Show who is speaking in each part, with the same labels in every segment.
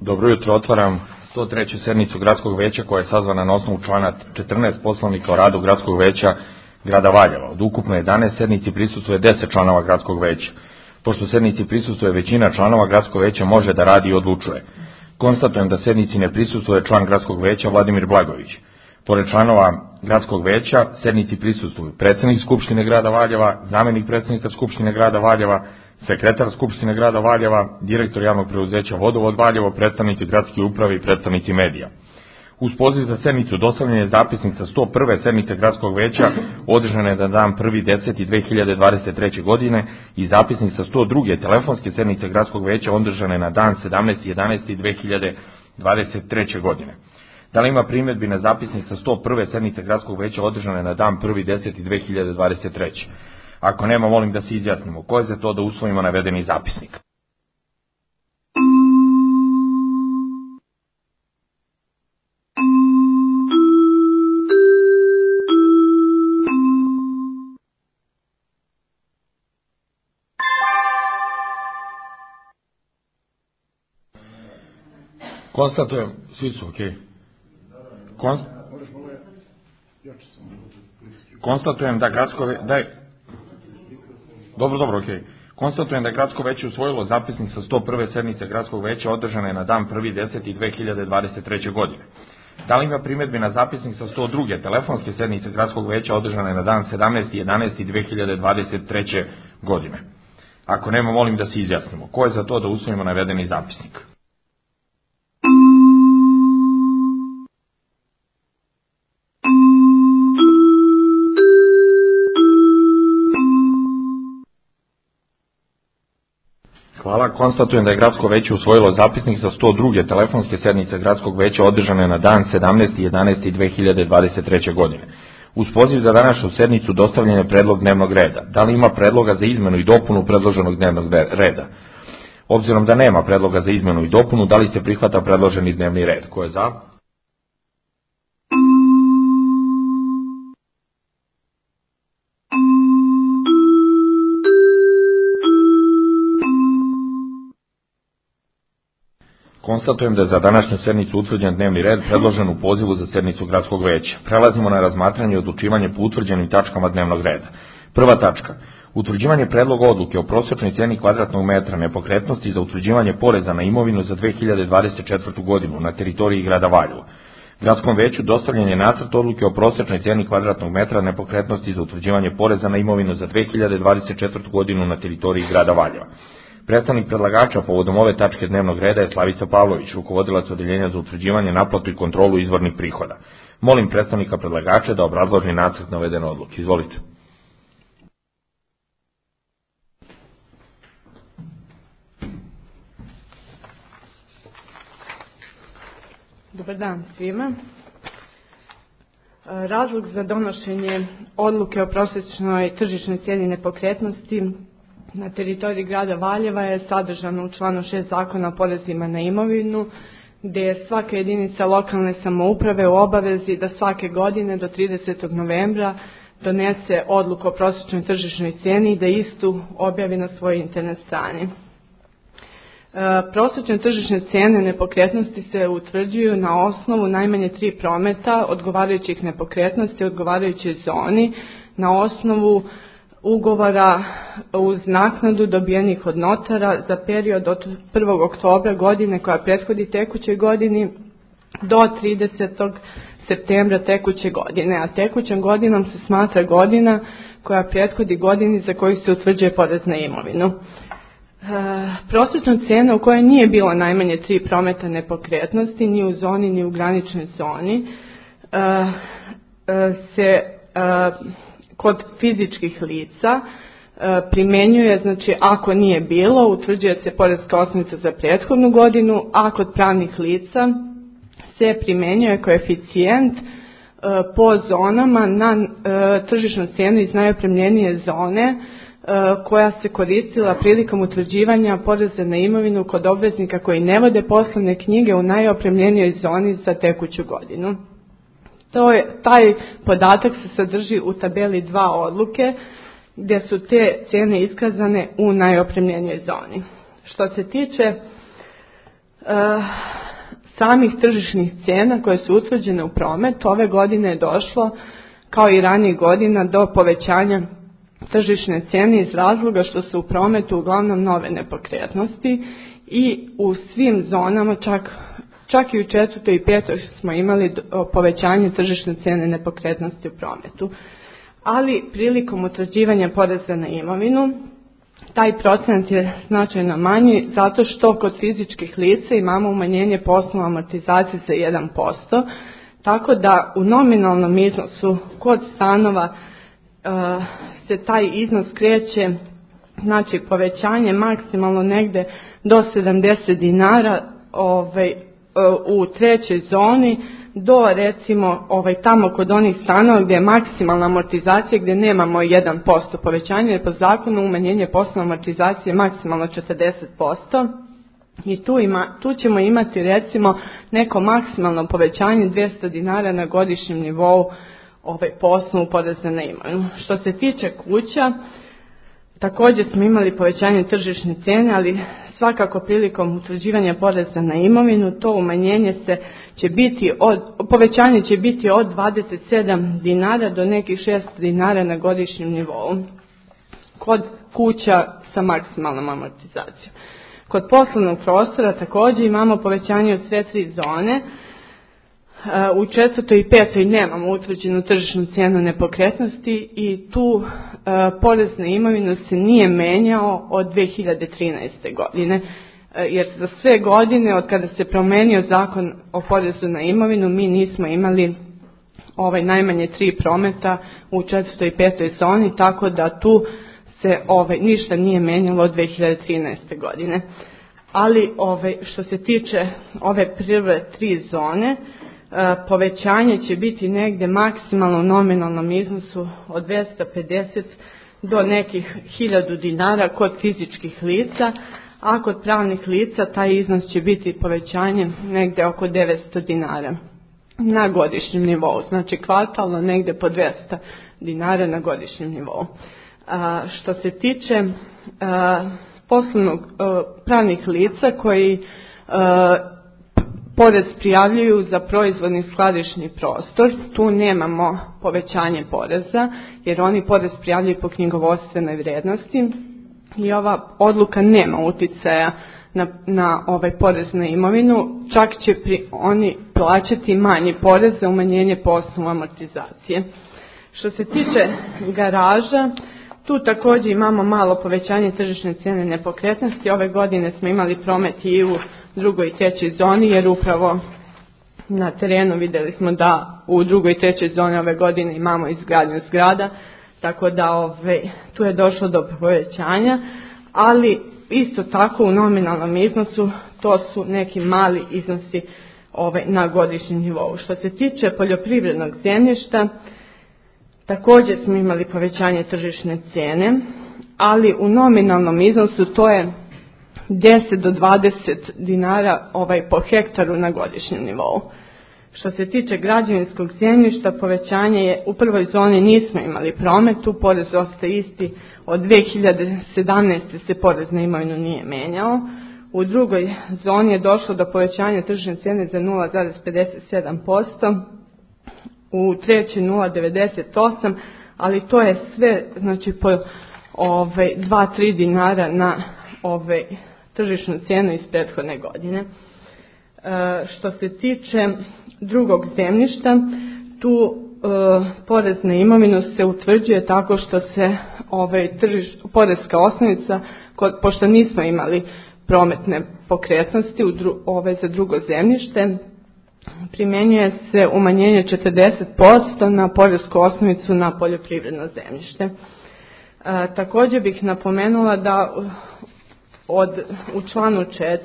Speaker 1: Dobro jutro, otvaram 103. sednicu Gradskog veća koja je sazvana na osnovu člana 14 Poslovnika o radu Gradskog veća grada Valjeva. Od ukupno 11 sednici prisustvuje 10 članova Gradskog veća. Pošto sednici prisustvuje većina članova, Gradsko veće može da radi i odlučuje. Konstatujem da sednici ne prisustvuje član Gradskog veća Vladimir Blagojević. Pored članova Gradskog veća, sednici prisustvuju predsednik Skupštine grada Valjeva, zamenik predsednika Skupštine grada Valjeva, sekretar Skupštine grada Valjeva, direktor javnog preduzeća Vodovod Valjevo, predstavnici gradske uprave i predstavnici medija. Uz poziv za sednicu dostavljen je zapisnik sa 101. sednice Gradskog veća održane na dan 1.10.2023. godine i zapisnik sa 102. telefonske sednice Gradskog veća održane na dan 17.11.2023. godine. Da li ima primjedbi na zapisnik sa 101. sednice Gradskog veća održane na dan 1.10.2023. Ako nema, molim da se izjasnimo. Ko je za to da usvojimo navedeni zapisnik? Konstatujem, svi su okej. Konstatujem da Gradsko Konstatujem da je Gradsko veće usvojilo zapisnik sa 101. sednice Gradskog veća održane na dan 1.10.2023. godine. Da li ima primjedbi na zapisnik sa 102. telefonske sednice Gradskog veća održane na dan 17.11.2023. godine? Ako nema, molim da se izjasnimo. Ko je za to da usvojimo navedeni zapisnik? Hvala. Konstatujem da je Gradsko veće usvojilo zapisnik sa 102. telefonske sednice Gradskog veća održane na dan 17.11.2023. godine. Uz poziv za današnju sednicu dostavljen je predlog dnevnog reda. Da li ima predloga za izmenu i dopunu predloženog dnevnog reda? Obzirom da nema predloga za izmenu i dopunu, da li se prihvata predloženi dnevni red? Ko je za? Konstatujem da je za današnju sednicu utvrđen dnevni red predložen u pozivu za sednicu Gradskog veća. Prelazimo na razmatranje i odlučivanje po utvrđenim tačkama dnevnog reda. Prva tačka. Utvrđivanje predloga odluke o prosječnoj ceni kvadratnog metra nepokretnosti za utvrđivanje poreza na imovinu za 2024. godinu na teritoriji grada Valjeva. Gradskom veću dostavljen je nacrt odluke o prosječnoj ceni kvadratnog metra nepokretnosti za utvrđivanje poreza na imovinu za 2024. godinu na teritoriji grada Valjeva. Predstavnik predlagača povodom ove tačke dnevnog reda je Slavica Pavlović, rukovodilac odeljenja za utvrđivanje, naplatu i kontrolu izvornih prihoda. Molim predstavnika predlagača da obrazloži nacrt navedene odluke. Izvolite.
Speaker 2: Dobar dan svima. Razlog za donošenje odluke o prosječnoj tržišnoj cijeni nepokretnosti na teritoriji grada Valjeva je sadržano u članu 6 Zakona o porezima na imovinu, gdje je svaka jedinica lokalne samouprave u obavezi da svake godine do 30. novembra donese odluku o prosječnoj tržišnoj cijeni i da istu objavi na svojoj internet strani. Prosječne tržišne cijene nepokretnosti se utvrđuju na osnovu najmanje 3 prometa odgovarajućih nepokretnosti u odgovarajućoj zoni na osnovu ugovora uz naknadu dobijenih od notara za period od 1. oktobra godine koja prethodi tekućoj godini do 30. septembra tekuće godine, a tekućom godinom se smatra godina koja prethodi godini za koju se utvrđuje porez na imovinu. Prosječna cijena u kojoj nije bilo najmanje 3 prometa nepokretnosti, ni u zoni ni u graničnoj zoni, se kod fizičkih lica primjenjuje, znači ako nije bilo, utvrđuje se porezka osnovica za prethodnu godinu, a kod pravnih lica se primjenjuje koeficijent po zonama na tržišnu cijenu iz najopremljenije zone koja se koristila prilikom utvrđivanja poreza na imovinu kod obveznika koji ne vode poslovne knjige u najopremljenijoj zoni za tekuću godinu. Taj podatak se sadrži u tabeli 2 odluke gdje su te cijene iskazane u najopremljenijoj zoni. Što se tiče samih tržišnih cijena koje su utvrđene u prometu, ove godine je došlo, kao i ranijih godina, do povećanja tržišne cijene iz razloga što su u prometu uglavnom nove nepokretnosti i u svim zonama, čak i u 4. i 5. smo imali povećanje tržišne cijene nepokretnosti u prometu. Ali prilikom utvrđivanja poreza na imovinu, taj procent je značajno manji zato što kod fizičkih lica imamo umanjenje po osnovu amortizacije za 1%, tako da u nominalnom iznosu kod stanova se taj iznos kreće, znači povećanje maksimalno negde do 70 dinara u trećoj zoni, do recimo tamo kod onih stanova gdje je maksimalna amortizacija, gdje nemamo 1% povećanja, jer po zakonu umanjenje po osnovu amortizacije maksimalno 40%. I tu ćemo imati recimo neko maksimalno povećanje 200 dinara na godišnjem nivou po osnovu poreza na imovinu. Što se tiče kuća, također smo imali povećanje tržišne cijene, ali svakako prilikom utvrđivanja poreza na imovinu to umanjenje povećanje će biti od 27 dinara do nekih 600 dinara na godišnjem nivou kod kuća sa maksimalnom amortizacijom. Kod poslovnog prostora također imamo povećanje od sve 3 zone. U 4. i 5. nemamo utvrđenu tržišnu cijenu nepokretnosti i tu porez na imovinu se nije menjao od 2013. godine, jer za sve godine od kada se promijenio zakon o porezu na imovinu mi nismo imali najmanje 3 prometa u 4. i 5. zoni, tako da tu se ništa nije menjalo od 2013. godine. Ali što se tiče ove prve 3 zone, povećanje će biti negdje maksimalno u nominalnom iznosu od 250 do nekih 1000 dinara kod fizičkih lica, a kod pravnih lica taj iznos će biti povećanje negdje oko 900 dinara na godišnjem nivou, znači kvartalno negdje po 200 dinara na godišnjem nivou. Što se tiče pravnih lica koji porez prijavljuju za proizvodni skladišni prostor, tu nemamo povećanje poreza jer oni porez prijavljuju po knjigovodstvenoj vrijednosti i ova odluka nema uticaja na porez na imovinu, čak će oni plaćati manji porez za umanjenje po osnovu amortizacije. Što se tiče garaža, tu također imamo malo povećanje tržišne cijene nepokretnosti. Ove godine smo imali promet i u 2. i 3. zoni, jer upravo na terenu vidjeli smo da u 2. i 3. zoni ove godine imamo izgradnju zgrada, tako da tu je došlo do povećanja, ali isto tako u nominalnom iznosu to su neki mali iznosi na godišnjem nivou. Što se tiče poljoprivrednog zemljišta, također smo imali povećanje tržišne cijene, ali u nominalnom iznosu to je 10 do 20 dinara po hektaru na godišnjem nivou. Što se tiče građevinskog zemljišta, povećanje je u prvoj zoni nismo imali prometu, porez ostaje isti, od 2017. se porez na imovinu nije menjao. U drugoj zoni je došlo do povećanja tržišne cijene za 0,57%, u trećoj 0,98, ali to je sve znači po 2-3 dinara na tržišnu cijenu iz prethodne godine. Što se tiče drugog zemljišta, tu porez na imovinu se utvrđuje tako što se porezka osnovica, pošto nismo imali prometne pokretnosti za drugo zemljište, primjenjuje se umanjenje 40% na poresku osnovicu na poljoprivredno zemljište. Također bih napomenula da u članu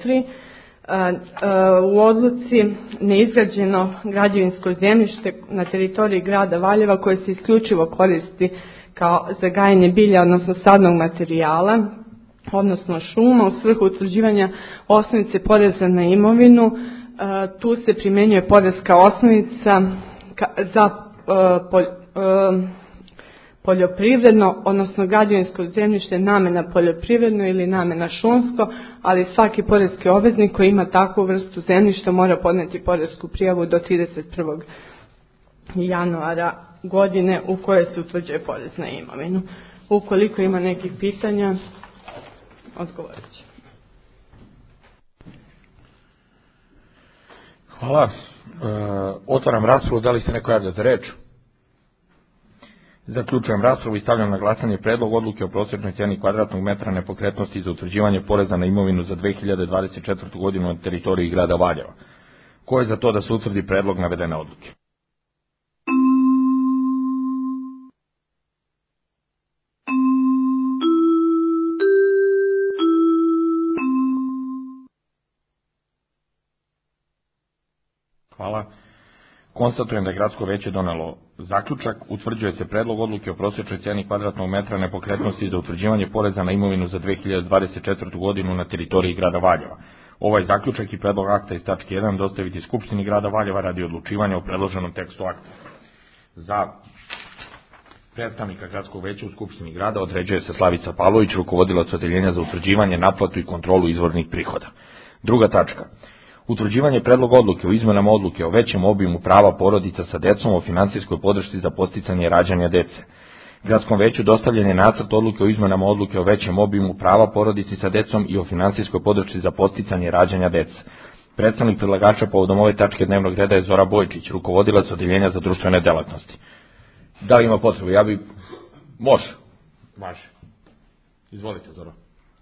Speaker 2: 4 u odluci neizgrađeno građevinsko zemljište na teritoriji grada Valjeva koje se isključivo koristi kao za gajenje bilja, odnosno sadnog materijala, odnosno šuma, u svrhu utvrđivanja osnovice poreza na imovinu. Tu se primjenjuje poreska osnovica za poljoprivredno, odnosno građevinsko zemljište namjena poljoprivredno ili namjena šumsko, ali svaki poreski obveznik koji ima takvu vrstu zemljišta mora podnijeti poresku prijavu do 31. januara godine u kojoj se utvrđuje porez na imovinu. Ukoliko ima nekih pitanja, odgovorit ću.
Speaker 1: Hvala. Otvaram raspravu. Da li se neko javlja za reč? Zaključujem raspravu i stavljam na glasanje predlog odluke o prosječnoj cijeni kvadratnog metra nepokretnosti za utvrđivanje poreza na imovinu za 2024. godinu na teritoriji grada Valjeva. Ko je za to da se utvrdi predlog navedene odluke? Hvala. Konstatujem da je gradsko veće donelo zaključak. Utvrđuje se predlog odluke o prosječnoj cijeni kvadratnog metra nepokretnosti za utvrđivanje poreza na imovinu za 2024. godinu na teritoriji grada Valjeva. Ovaj zaključak i predlog akta iz tačke 1 dostaviti Skupštini grada Valjeva radi odlučivanja o predloženom tekstu akta. Za predstavnika gradskog veća u Skupštini grada određuje se Slavica Pavlović, rukovodilac odeljenja za utvrđivanje, naplatu i kontrolu izvornih prihoda. Druga tačka. Utvrđivanje predloga odluke o izmenama odluke o većem obimu prava porodica sa decom o financijskoj podršci za podsticanje rađanja dece. Gradskom veću dostavljen je nacrt odluke o izmenama odluke o većem obimu prava porodici sa decom i o finansijskoj podršci za podsticanje rađanja dece. Predstavnik predlagača povodom ove tačke dnevnog reda je Zora Bojčić, rukovodilac odeljenja za društvene delatnosti. Da li ima potrebu? Može. Izvolite, Zora.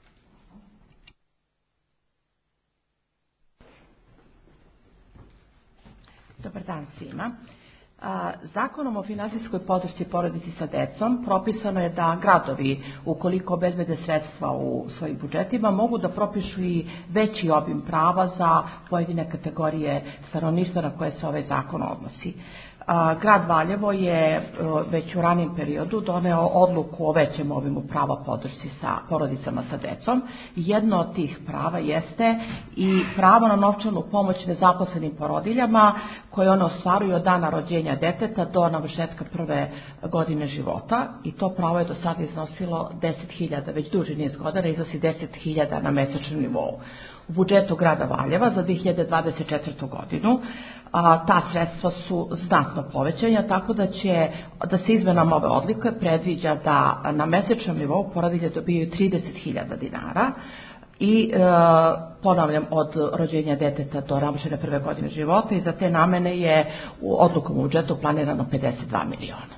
Speaker 3: Dobar dan svima. Zakonom o finansijskoj podršci porodici sa decom propisano je da gradovi, ukoliko obezbede sredstva u svojim budžetima, mogu da propišu i veći obim prava za pojedine kategorije stanovništva na koje se ovaj zakon odnosi. Grad Valjevo je već u ranijem periodu doneo odluku o većem obimu prava podršci sa porodicama sa decom. Jedno od tih prava jeste i pravo na novčanu pomoć nezaposlenim porodiljama koje one ostvaruju od dana rođenja deteta do navršetka prve godine života, i to pravo je do sada iznosilo 10.000, već duži niz godina iznosi 10.000 na mesečnom nivou. U budžetu grada Valjeva za 2024. godinu ta sredstva su znatno povećanja, tako da se izmenama ove odluke predviđa da na mesečnom nivou porodilje dobijaju 30.000 dinara i ponavljam od rođenja deteta do navršene prve godine života, i za te namene je u odlukom u budžetu planirano 52 miliona.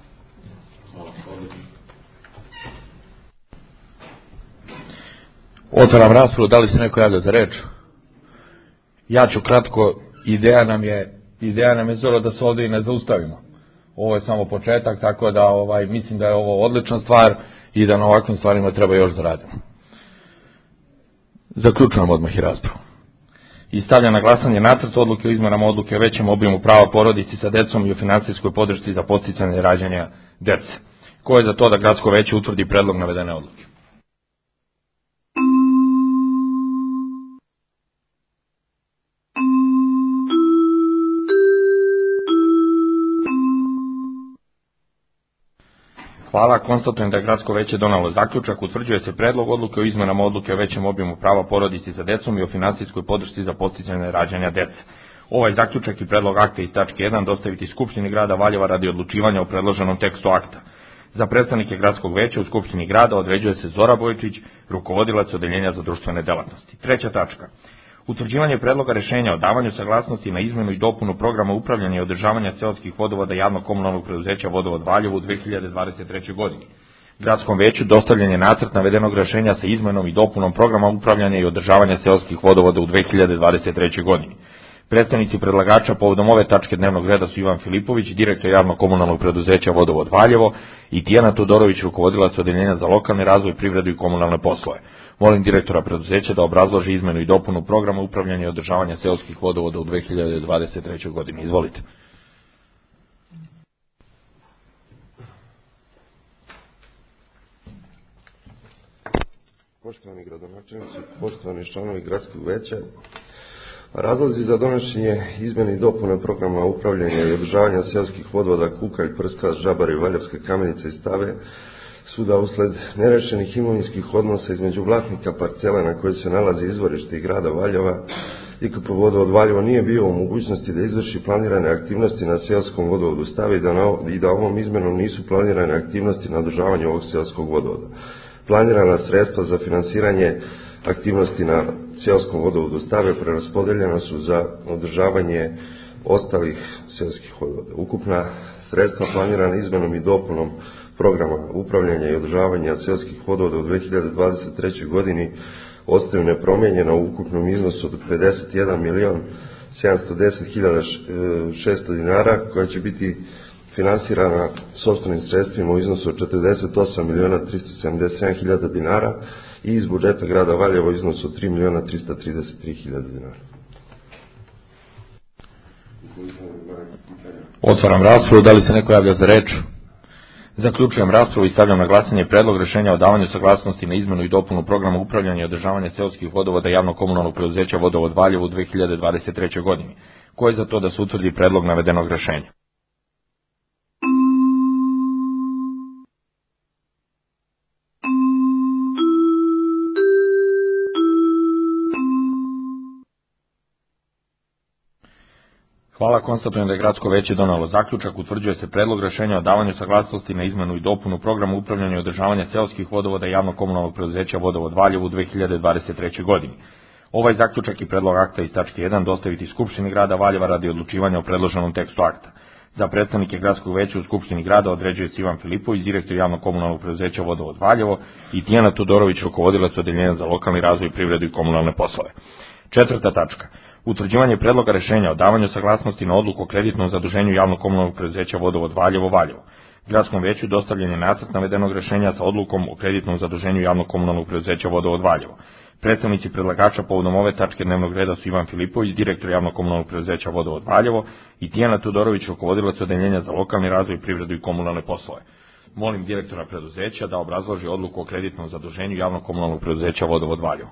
Speaker 1: Otvaram raspravu. Da li se neko javlja za reč? Ja ću kratko. Ideja nam je, Zoro, da se ovdje i ne zaustavimo. Ovo je samo početak, tako da mislim da je ovo odlična stvar i da na ovakvim stvarima treba još da radimo. Zaključujem odmah i raspravu. I stavljam na glasanje nacrt odluke o izmenama odluke o većem obimu prava porodici sa decom i o finansijskoj podršci za podsticanje rađanja dece. Ko je za to da gradsko veće utvrdi predlog navedene odluke? Hvala. Konstatujem da je gradsko veće donelo zaključak. Utvrđuje se predlog odluke o izmenama odluke o većem obimu prava porodici sa decom i o finansijskoj podršci za podsticanje rađanja dece. Ovaj zaključak i predlog akta iz tačke 1 dostaviti Skupštini grada Valjeva radi odlučivanja o predloženom tekstu akta. Za predstavnike gradskog veća u Skupštini grada određuje se Zora Bojčić, rukovodilac odeljenja za društvene delatnosti. Treća tačka. Utvrđivanje predloga rešenja o davanju saglasnosti na izmenu i dopunu programa upravljanja i održavanja seoskih vodovoda javnog komunalnog preduzeća Vodovod Valjevo u 2023. godini. Gradskom veću dostavljen je nacrt navedenog rešenja sa izmenom i dopunom programa upravljanja i održavanja seoskih vodovoda u 2023. godini. Predstavnici predlagača povodom ove tačke dnevnog reda su Ivan Filipović, direktor javnog komunalnog preduzeća Vodovod Valjevo, i Tijana Todorović, rukovodilac odeljenja za lokalni razvoj, privredu i komunalne poslove. Molim direktora preduzeća da obrazloži izmenu i dopunu programa upravljanja i održavanja seoskih vodovoda u 2023. godini. Izvolite.
Speaker 4: Poštovani gradonačelnici, poštovani članovi gradskog veća, Razlozi za donošenje izmjene i dopune programa upravljanja i održavanja seoskih vodovoda Kukalj, Prska, Žabar i Valjevske Kamenice i Stave su da usled nerešenih imovinskih odnosa između vlasnika parcele na kojoj se nalazi izvorište i grada Valjeva, IKP Vodovod Valjevo nije bio u mogućnosti da izvrši planirane aktivnosti na seoskom vodovodu Stave i da ovom izmenom nisu planirane aktivnosti na održavanju ovog seoskog vodovoda. Planirana sredstva za finansiranje aktivnosti na seoskom vodovodu Stave preraspodeljena su za održavanje ostalih seoskih vodovoda. Ukupna sredstva planirana izmenom i dopunom programa upravljanja i održavanja seoskih vodovoda u 2023. godini ostaju nepromijenjena u ukupnom iznosu od 51.710.600 dinara, koja će biti finansirana sopstvenim sredstvima u iznosu od 48.377.000 dinara i iz budžeta grada Valjevo u iznosu od 3.333.000 dinara.
Speaker 1: Otvaram raspravu. Da li se neko javlja za reč? Zaključujem raspravu i stavljam na glasanje predlog rešenja o davanju saglasnosti na izmenu i dopunu programa upravljanja i održavanja seoskih vodovoda javnog komunalnog preduzeća Vodovod Valjevo u 2023. godini. Ko je za to da se utvrdi predlog navedenog rešenja? Hvala, konstatujem da je gradsko veće donelo zaključak. Utvrđuje se predlog rešenja o davanju saglasnosti na izmenu i dopunu programa upravljanja i održavanja seoskih vodovoda javnog komunalnog preduzeća Vodovod Valjevo u 2023. godini. Ovaj zaključak i predlog akta iz tačke 1 dostaviti Skupštini grada Valjeva radi odlučivanja o predloženom tekstu akta. Za predstavnike gradskog veća u Skupštini grada određuje se Ivan Filipović, direktor javnog komunalnog preduzeća Vodovod Valjevo, i Tijana Tudorović, rukovodilac odeljenja za lokalni razvoj, privredu i komunalne poslove. Četvrta tačka. Utvrđivanje predloga rešenja o davanju saglasnosti na odluku o kreditnom zaduženju javnog komunalnog preduzeća Vodovod Valjevo Valjevo. Gradskom veću dostavljen je nacrt navedenog rešenja sa odlukom o kreditnom zaduženju javnog komunalnog preduzeća Vodovod Valjevo. Predstavnici predlagača povodom ove tačke dnevnog reda su Ivan Filipović, direktor javnog komunalnog preduzeća Vodovod Valjevo, i Tijana Tudorović, rukovodilac odeljenja za lokalni razvoj, privredu i komunalne poslove. Molim direktora preduzeća da obrazloži odluku o kreditnom zaduženju javnog komunalnog preduzeća Vodovod Valjevo.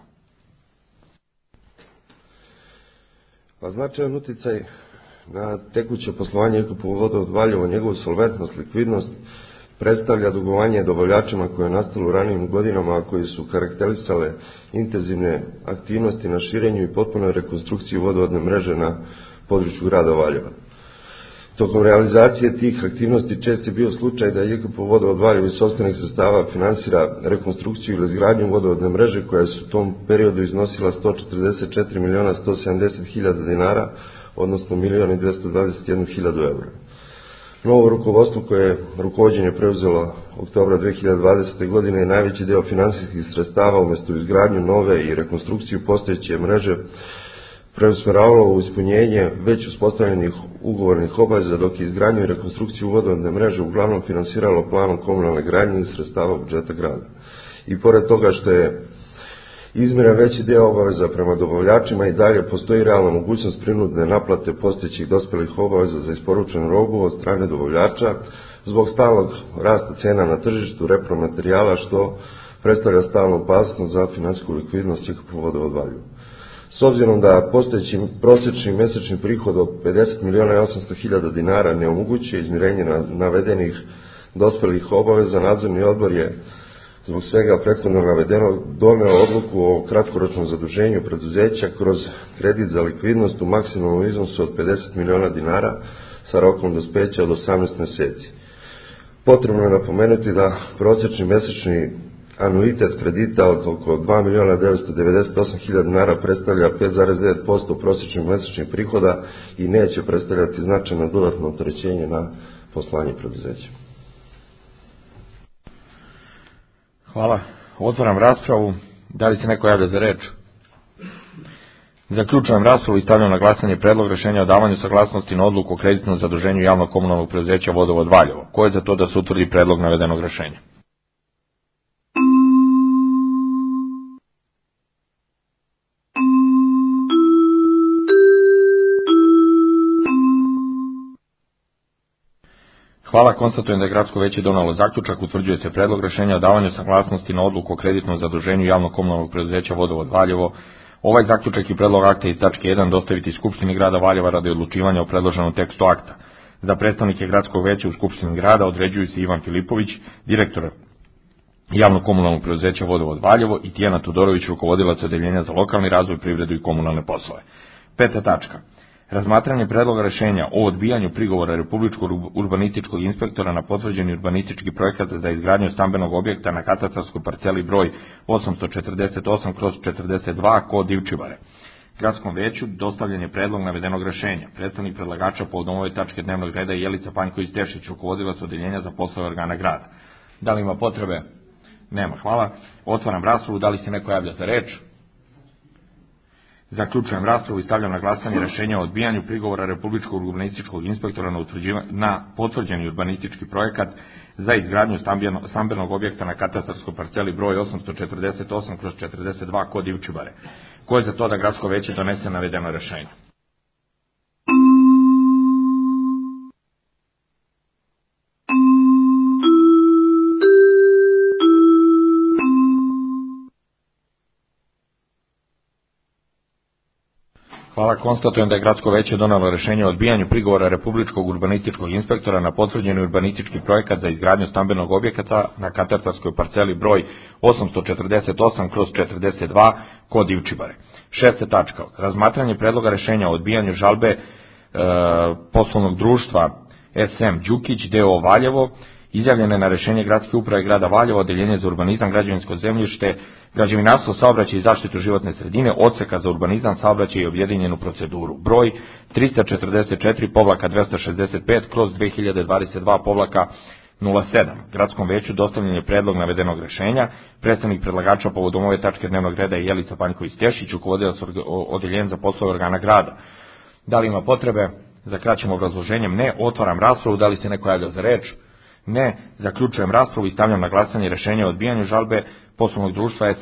Speaker 4: Pa značajan uticaj na tekuće poslovanje IKP Vodovod Valjevo, njegovu solventnost, likvidnost, predstavlja dugovanje dobavljačima koje je nastalo u ranijim godinama, a koji su karakterisale intenzivne aktivnosti na širenju i potpunoj rekonstrukciji vodovodne mreže na području grada Valjeva. Tokom realizacije tih aktivnosti čest je bio slučaj da IKP Vodovod Valjevo iz sopstvenih sredstava finansira rekonstrukciju ili izgradnju vodovodne mreže, koja su u tom periodu iznosila 144.170.000 dinara, odnosno 1.221.000 evra. Novo rukovodstvo koje je rukovođenje preuzelo oktobra 2020. godine je najveći deo finansijskih sredstava umjesto izgradnju nove i rekonstrukciju postojeće mreže preusmeravalo u ispunjenje već uspostavljenih ugovornih obaveza, dok je izgradnju i rekonstrukciju vodovodne mreže uglavnom finansiralo planom komunalne gradnje iz sredstava budžeta grada. I pored toga što je izmiren veći deo obaveza prema dobavljačima, i dalje postoji realna mogućnost prinudne naplate postojećih dospelih obaveza za isporučenu robu od strane dobavljača zbog stalnog rasta cena na tržištu repromaterijala, što predstavlja stalnu opasnost za finansijsku likvidnost IKP Vodovod Valjevo. S obzirom da postojeći prosječni mesečni prihod od 50.800.000 dinara ne omogućuje izmirenje navedenih dospelih obaveza, nadzorni odbor je zbog svega prethodno navedenog doneo odluku o kratkoročnom zaduženju preduzeća kroz kredit za likvidnost u maksimalnom iznosu od 50 miliona dinara sa rokom dospeća od 18 meseci. Potrebno je napomenuti da prosječni mesečni anuitet kredita od oko 2.998.000 dinara predstavlja 5,9% prosječnih mesečnih prihoda i neće predstavljati značajno dodatno opterećenje na poslovanje preduzeća.
Speaker 1: Hvala. Otvaram raspravu. Da li se neko javlja za reč? Zaključujem raspravu i stavljam na glasanje predlog rešenja o davanju saglasnosti na odluku o kreditnom zaduženju javnog komunalnog preduzeća Vodovod Valjevo. Ko je za to da se utvrdi predlog navedenog rešenja? Hvala, konstatujem da je gradsko veće donelo zaključak. Utvrđuje se predlog rešenja o davanju saglasnosti na odluku o kreditnom zaduženju javnog komunalnog preduzeća Vodovod Valjevo Ovaj zaključak i predlog akta iz tačke 1 dostaviti Skupštini grada Valjeva radi odlučivanja o predloženom tekstu akta. Za predstavnike gradskog veća u Skupštini grada određuju se Ivan Filipović, direktor javnog komunalnog preduzeća Vodovod Valjevo, i Tijana Todorović, rukovodilac odeljenja za lokalni razvoj, privredu i komunalne poslove. 5. tačka. Razmatranje predloga rešenja o odbijanju prigovora Republičkog urbanističkog inspektora na potvrđeni urbanistički projekat za izgradnju stambenog objekta na katastarskoj parceli broj 848/42 kod Divčibare. Gradskom veću dostavljen je predlog navedenog rešenja. Predstavnik predlagača povodom ove tačke dnevnog reda je Jelica Panjković-Tešić, rukovodilac odeljenja za poslove organa grada. Da li ima potrebe? Nema, hvala. Otvaram raspravu. Da li se neko javlja za reč? Zaključujem raspravu i stavljam na glasanje rešenje o odbijanju prigovora Republičkog urbanističkog inspektora na potvrđeni urbanistički projekat za izgradnju stambenog objekta na katastarskoj parceli broj 848/42 kod Divčibare. Ko je za to da gradsko veće donese navedeno rešenje? Hvala, konstatujem da je gradsko veće donelo rešenje o odbijanju prigovora Republičkog urbanističkog inspektora na potvrđeni urbanistički projekat za izgradnju stambenog objekta na katastarskoj parceli broj 848/42 kod Divčibare. 6. tačka. Razmatranje predloga rešenja o odbijanju žalbe poslovnog društva SM Đukić d.o. Valjevo, izjavljene na rešenje Gradske uprave grada Valjeva, odeljenje za urbanizam, građevinsko zemljište, građevinarstvo, saobraćaj i zaštitu životne sredine, odseka za urbanizam, saobraćaj i objedinjenu proceduru. Broj 344-265/2022-07. Gradskom veću dostavljen je predlog navedenog rešenja. Predstavnik predlagača povodom ove tačke dnevnog reda je Jelica Panjković-Tešić, rukovodilac odeljenja za poslove organa grada. Da li ima potrebe za kraćim obrazloženjem? Ne. Otvaram raspravu. Da li se neko javlja za reč? Ne. Zaključujem raspravu i stavljam na glasanje rešenje o odbijanju žalbe poslovnog društva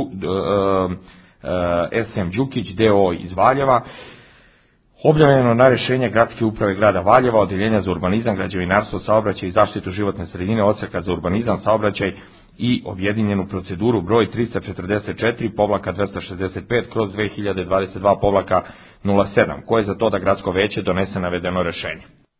Speaker 1: SM Đukić d.o. iz Valjeva, objavljeno na rešenje Gradske uprave grada Valjeva, odeljenja za urbanizam, građevinarstvo, saobraćaj i zaštitu životne sredine, odseka za urbanizam, saobraćaj i objedinjenu proceduru broj 344-265/2022-07. Ko je za to da gradsko veće donese navedeno rešenje?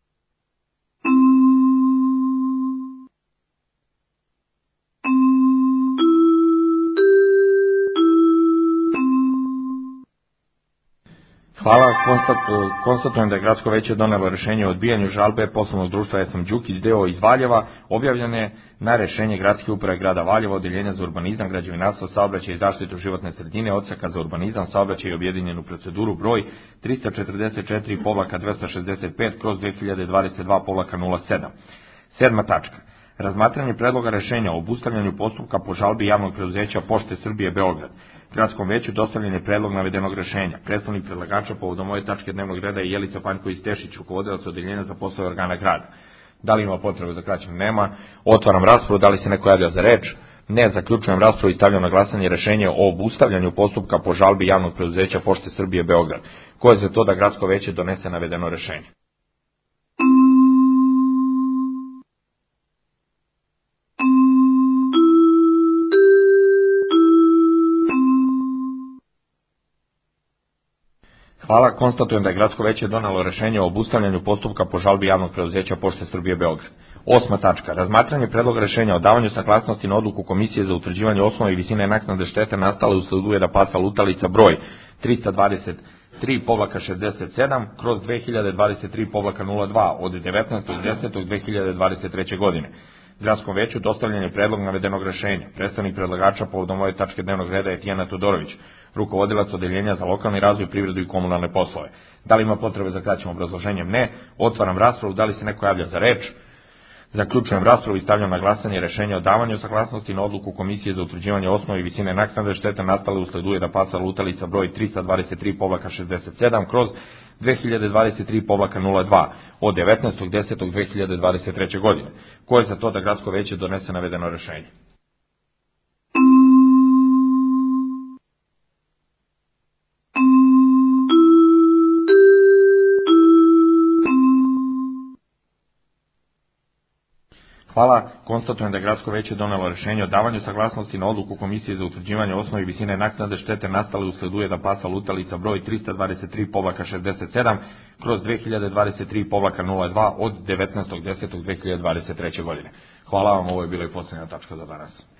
Speaker 1: Hvala, konstatujem da je gradsko veće donelo rešenje o odbijanju žalbe poslovnog društva SM Đukić d.o. iz Valjeva, objavljene na rešenje Gradske uprave grada Valjeva, odeljenja za urbanizam, građevinarstvo, saobraćaj i zaštitu životne sredine, odseka za urbanizam, saobraćaj i objedinjenu proceduru broj 344-265/2022-07. 7. tačka. Razmatranje predloga rešenja o obustavljanju postupka po žalbi javnog preduzeća Pošte Srbije Beograd. Gradskom veću dostavljen je predlog navedenog rešenja. Predstavnik predlagača povodom ove tačke dnevnog reda je Jelica Panjković-Tešić, rukovodilac odeljenja za poslove organa grada. Da li ima potrebe za kraćim? Nema. Otvaram raspravu. Da li se neko javlja za reč? Ne. Zaključujem raspravu i stavljam na glasanje rešenje o obustavljanju postupka po žalbi javnog preduzeća Pošte Srbije Beograd. Ko je za to da gradsko veće donese navedeno rešenje? Hvala, konstatujem da je gradsko veće donelo rešenje o obustavljanju postupka po žalbi javnog preduzeća Pošte Srbije Beograd. 8. tačka. Razmatranje predloga rešenja o davanju saglasnosti na odluku Komisije za utvrđivanje osnove i visine naknade štete nastale usled ujeda pasa lutalica broj 323-67/2023-02 od 19.10.2023. godine. Gradskom veću dostavljen je predlog navedenog rešenja. Predstavnik predlagača povodom ove tačke dnevnog reda je Tijana Todorović, rukovodilac odeljenja za lokalni razvoj, privredu i komunalne poslove. Da li ima potrebe za kraćim obrazloženjem? Ne. Otvaram raspravu. Da li se neko javlja za reč? Zaključujem raspravu i stavljam na glasanje rešenje o davanju saglasnosti na odluku Komisije za utvrđivanje osnove i visine naknade štete nastale usled ujeda pasa lutalica broj 323-67/2023-02 od 19.10.2023. godine. Ko je za to da gradsko veće donese navedeno rešenje? Hvala. Konstatujem da je Gradsko veće donelo rješenje o davanju saglasnosti na odluku Komisije za utvrđivanje osnove i visine naknade štete nastale usled ujeda pasa lutalica broj 323/67/2023/02 od 19.10.2023. godine. Hvala vam, ovo je bila i posljednja tačka za danas.